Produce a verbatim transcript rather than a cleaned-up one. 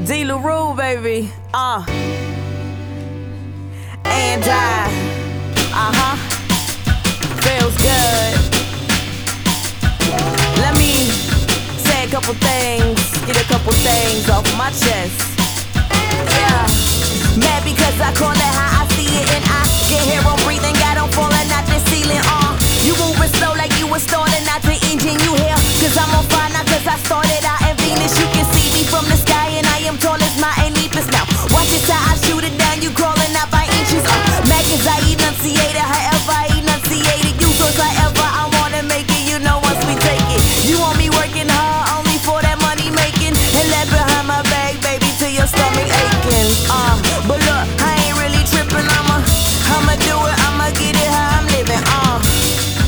D. LaRue, baby. Uh. And I. Uh huh. Feels good. Let me say a couple things, get a couple things off my chest. Yeah. Mad because I call it how I see it and I get here on